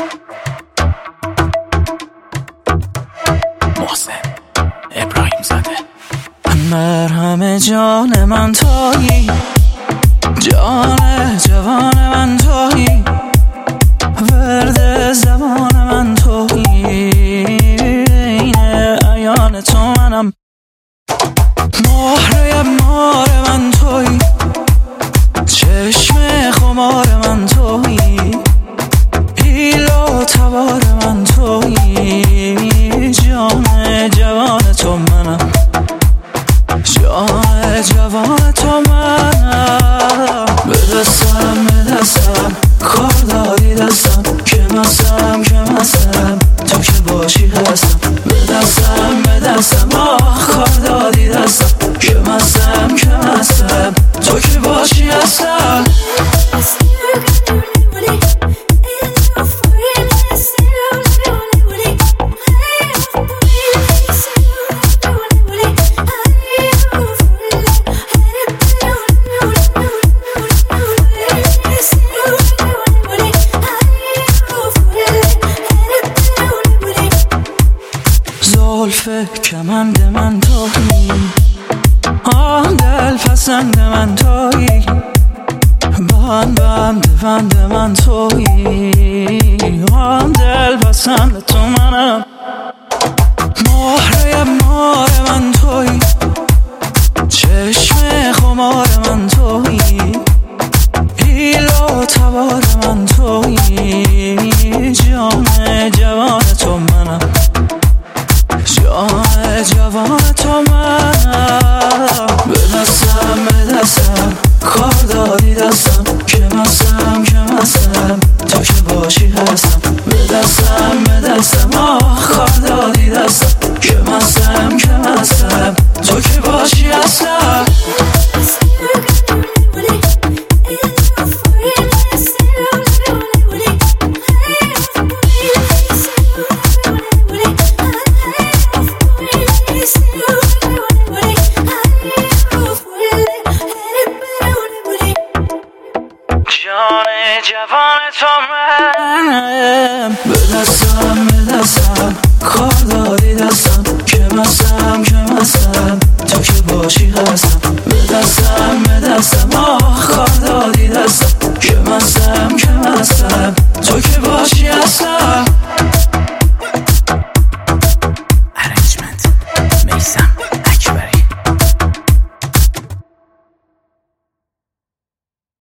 محسن ابراهیم زاده. مرهم جان من تویی، جان جوان من تویی، ورد زمان من تویی، این عیان تو منم، مهره مار من تویی، چشم خمار من تویی، حیل و تبار من تویی، جان جوان تو منم، جان جوان تو منم. به دستم کار دادی دستم، که مستم تو که باشی هستم. به دستم کار دادی دستم، که مستم تو که باشی هستم. زلف کمند من تویی، آن دل پسند من تویی، بند من تویی، آن دل پسند تو منم، مهره مار من تویی، چشم خمار من تویی، حیل و تبار من تویی، جان جوان تو منم، جان جوان تو منم. به دستم کار دادی دستم، که مستم تو که باشی هستم. به دستم کار دادی دستم، که مستم تو که باشی هستم. جان جوان تو منم. به دستم کار دادی دستم، که مستم تو که باشی هستم. به دستم